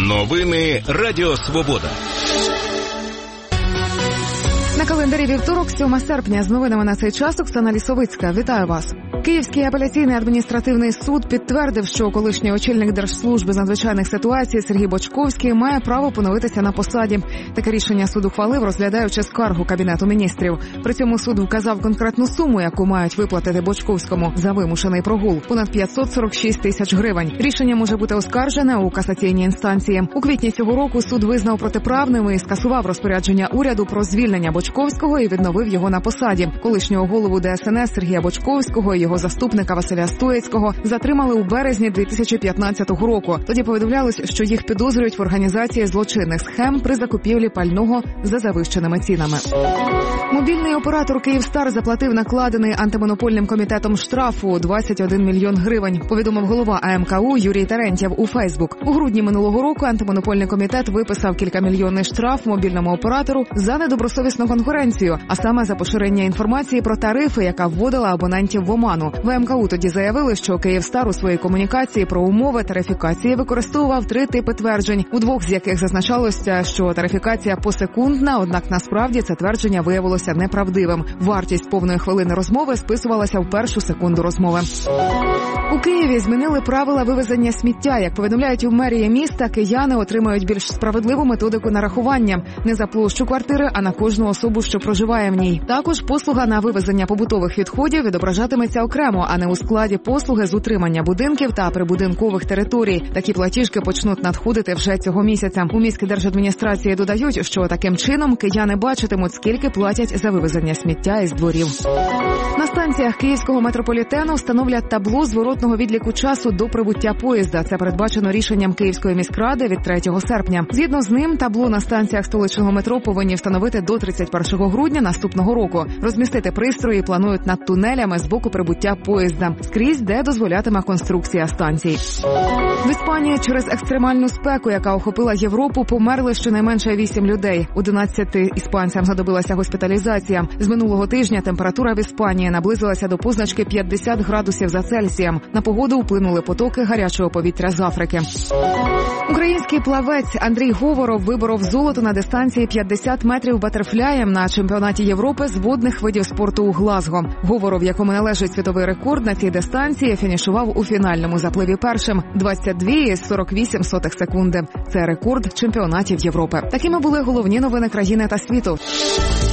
Новини Радіо Свобода. На календарі вівторок, 7 серпня. З новинами на цей час Оксана Лісовицька. Вітаю вас. Київський апеляційний адміністративний суд підтвердив, що колишній очільник Держслужби з надзвичайних ситуацій Сергій Бочковський має право поновитися на посаді. Таке рішення суд ухвалив, розглядаючи скаргу Кабінету міністрів. При цьому суд вказав конкретну суму, яку мають виплатити Бочковському за вимушений прогул – понад 546 тисяч гривень. Рішення може бути оскаржене у касаційній інстанції. У квітні цього року суд визнав протиправним і скасував розпорядження уряду про звільнення Бочковського і відновив його на посаді. Колишнього голову ДСНС Сергія Бочковського і його заступника Василя Стоєцького затримали у березні 2015 року. Тоді повідомлялось, що їх підозрюють в організації злочинних схем при закупівлі пального за завищеними цінами. Мобільний оператор «Київстар» заплатив накладений антимонопольним комітетом штрафу 21 мільйон гривень, повідомив голова АМКУ Юрій Терентьєв у Фейсбук. У грудні минулого року антимонопольний комітет виписав кількамільйонний штраф мобільному оператору за недобросовісну конкуренцію, а саме за поширення інформації про тарифи, яка вводила абонентів в оману. В АМКУ тоді заявили, що «Київстар» у своїй комунікації про умови тарифікації використовував 3 типи тверджень, у 2 з яких зазначалося, що тарифікація посекундна, однак насправді це твердження виявилося неправдивим. Вартість повної хвилини розмови списувалася в першу секунду розмови. У Києві змінили правила вивезення сміття. Як повідомляють у мерії міста, кияни отримають більш справедливу методику нарахування. Не за площу квартири, а на кожну особу, що проживає в ній. Також послуга на вивезення побутових відходів відображатиметься окремо, а не у складі послуги з утримання будинків та прибудинкових територій. Такі платіжки почнуть надходити вже цього місяця. У міській держадміністрації додають, що таким чином кияни бачитимуть, скільки платять за вивезення сміття із дворів. На станціях Київського метрополітену встановлять табло зворотного відліку часу до прибуття поїзда. Це передбачено рішенням Київської міськради від 3 серпня. Згідно з ним, табло на станціях столичного метро повинні встановити до 31 грудня наступного року. Розмістити пристрої планують над тунелями з боку прибуття поїзда, скрізь, де дозволятиме конструкція станцій. В Іспанії через екстремальну спеку, яка охопила Європу, померли щонайменше 8 людей. 11 іспанцям знадобилася госпіталізація. З минулого тижня температура в Іспанії наблизилася до позначки 50 градусів за Цельсієм. На погоду вплинули потоки гарячого повітря з Африки. Український плавець Андрій Говоров виборов золото на дистанції 50 метрів батерфляєм на чемпіонаті Європи з водних видів спорту у Глазго. Говоров, якому належить світовий рекорд на цій дистанції, фінішував у фінальному запливі першим – 22,48 секунди. Це рекорд чемпіонатів Європи. Такими були головні новини країни та світу.